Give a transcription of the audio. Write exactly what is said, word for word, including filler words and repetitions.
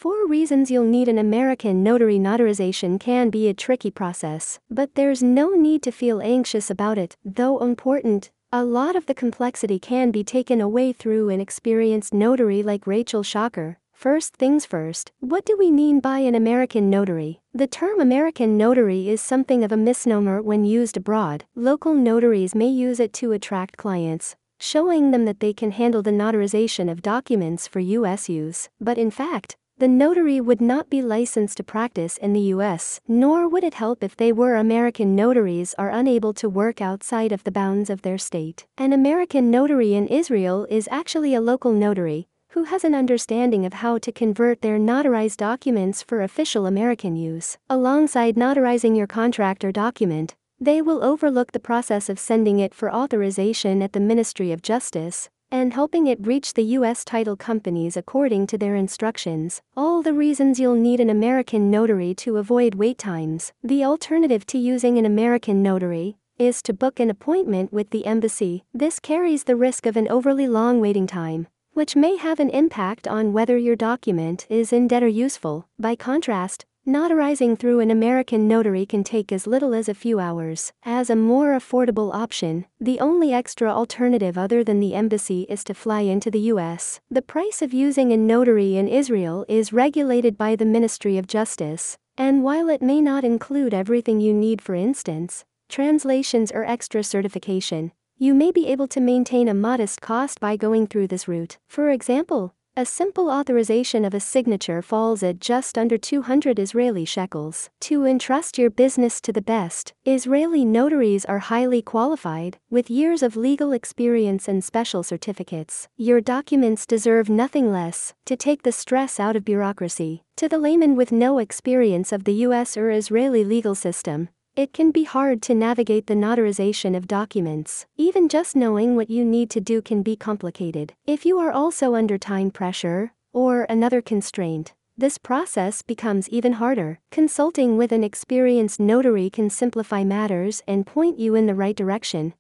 four reasons you'll need an American notary. Notarization can be a tricky process, but there's no need to feel anxious about it. Though important, a lot of the complexity can be taken away through an experienced notary like Rachel Shocker. First things first, what do we mean by an American notary? The term American notary is something of a misnomer when used abroad. Local notaries may use it to attract clients, showing them that they can handle the notarization of documents for U S use. But in fact, the notary would not be licensed to practice in the U S, nor would it help if they were American notaries are unable to work outside of the bounds of their state. An American notary in Israel is actually a local notary who has an understanding of how to convert their notarized documents for official American use. Alongside notarizing your contract or document, they will overlook the process of sending it for authorization at the Ministry of Justice and helping it reach the U S title companies according to their instructions. All the reasons you'll need an American notary to avoid wait times. The alternative to using an American notary is to book an appointment with the embassy. This carries the risk of an overly long waiting time, which may have an impact on whether your document is in date or useful. By contrast, notarizing through an American notary can take as little as a few hours. As a more affordable option, the only extra alternative other than the embassy is to fly into the U S. The price of using a notary in Israel is regulated by the Ministry of Justice, and while it may not include everything you need, for instance, translations or extra certification, you may be able to maintain a modest cost by going through this route. For example, a simple authorization of a signature falls at just under two hundred Israeli shekels. To entrust your business to the best, Israeli notaries are highly qualified, with years of legal experience and special certificates. Your documents deserve nothing less to take the stress out of bureaucracy. To the layman with no experience of the U S or Israeli legal system, it can be hard to navigate the notarization of documents. Even just knowing what you need to do can be complicated. If you are also under time pressure or another constraint, this process becomes even harder. Consulting with an experienced notary can simplify matters and point you in the right direction.